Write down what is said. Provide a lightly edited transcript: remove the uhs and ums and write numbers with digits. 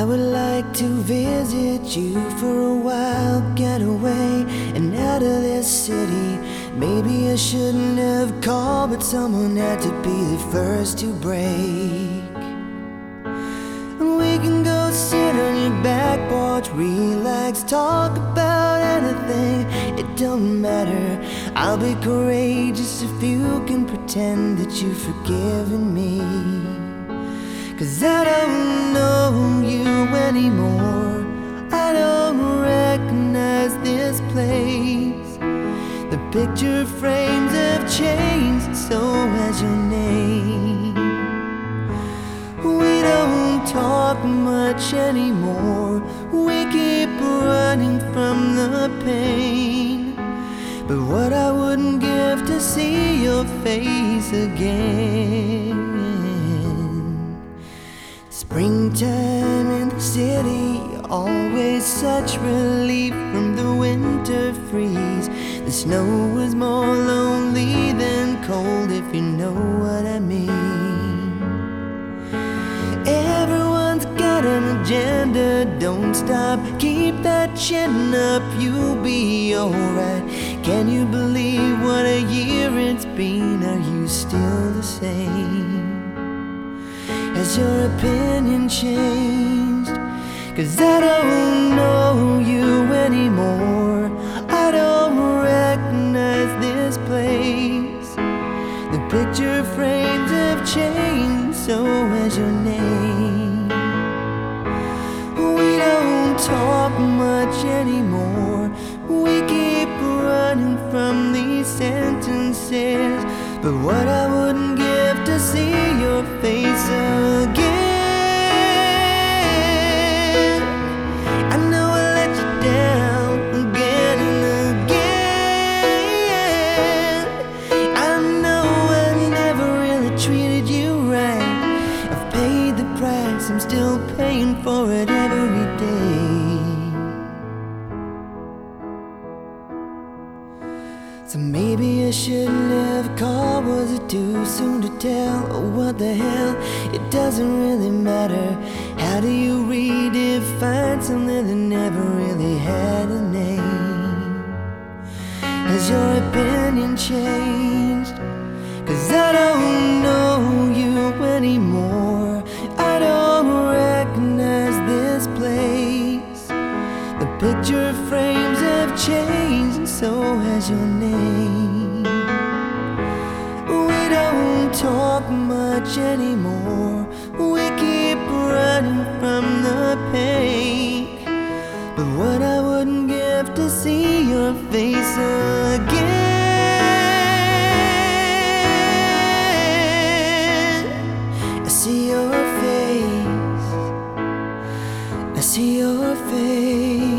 I would like to visit you for a while, get away and out of this city. Maybe I shouldn't have called, but someone had to be the first to break. We can go sit on your back porch, relax, talk about anything. It don't matter, I'll be courageous if you can pretend that you've forgiven me. 'Cause I don't know you anymore, I don't recognize this place. The picture frames have changed, and so has your name. We don't talk much anymore, we keep running from the pain. But what I wouldn't give to see your face again. Springtime in the city, always such relief from the winter freeze. The snow was more lonely than cold, if you know what I mean. Everyone's got an agenda, don't stop, keep that chin up, you'll be alright. Can you believe what a year it's been? Are you still the same? Has your opinion changed? 'Cause I don't know you anymore, I don't recognize this place. The picture frames have changed, so has your name. We don't talk much anymore, we keep running from these sentences. But what I wouldn't give to see your face again. I know I let you down again and again. I know I never really treated you right. I've paid the price, I'm still paying for it every day. So maybe I shouldn't have called, was it too soon to tell? Oh, what the hell, it doesn't really matter. How do you redefine something that never really had a name? Has your opinion changed? 'Cause I don't know you anymore, I don't recognize this place. The picture frames have changed, and so has your name. We don't talk much anymore, we keep running from the pain. But what I wouldn't give to see your face again. I see your face, I see your face.